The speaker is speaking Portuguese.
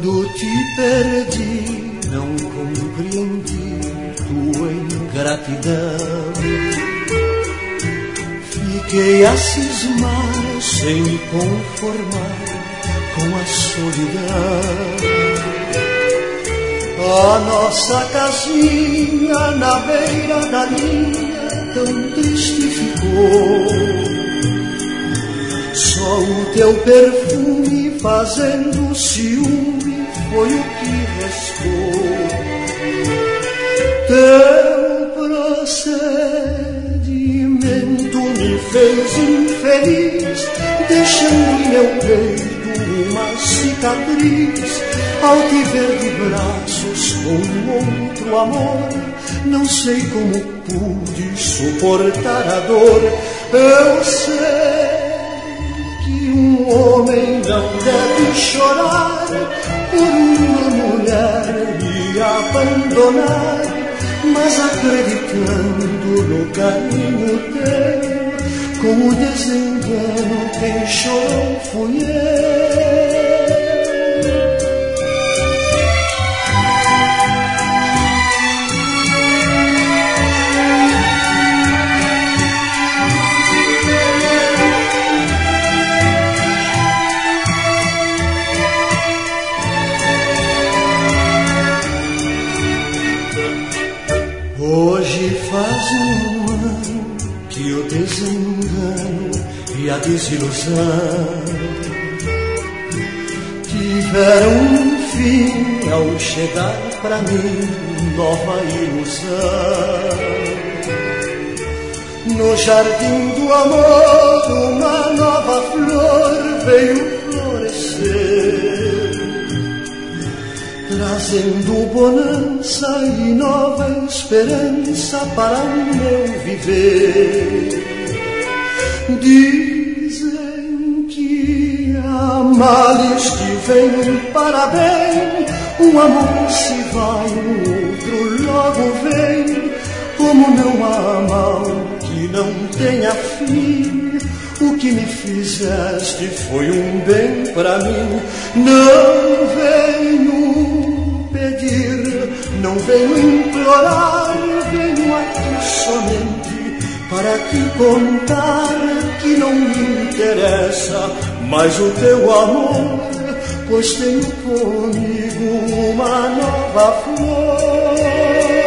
Quando te perdi, não compreendi tua ingratidão. Fiquei a cismar, sem me conformar com a solidão. A nossa casinha na beira da linha tão triste ficou. Só o teu perfume fazendo ciúme foi o que restou. Teu procedimento me fez infeliz, deixando em meu peito uma cicatriz. Ao te ver de braços com outro amor, não sei como pude suportar a dor. Eu sei que um homem não deve chorar por uma mulher me abandonar, mas acreditando no carinho teu, com o desengano quem chorou fui eu. Hoje faz um ano que o desengano e a desilusão tiveram um fim ao chegar pra mim nova ilusão. No jardim do amor uma nova flor veio florescer, trazendo bonança e nova esperança para o meu viver. Dizem que há males que vêm para bem, um amor se vai, o outro logo vem. Como não há mal que não tenha fim, o que me fizeste foi um bem para mim. Não venho pedir, não venho implorar, venho aqui somente para te contar que não me interessa mais o teu amor, pois tenho comigo uma nova flor.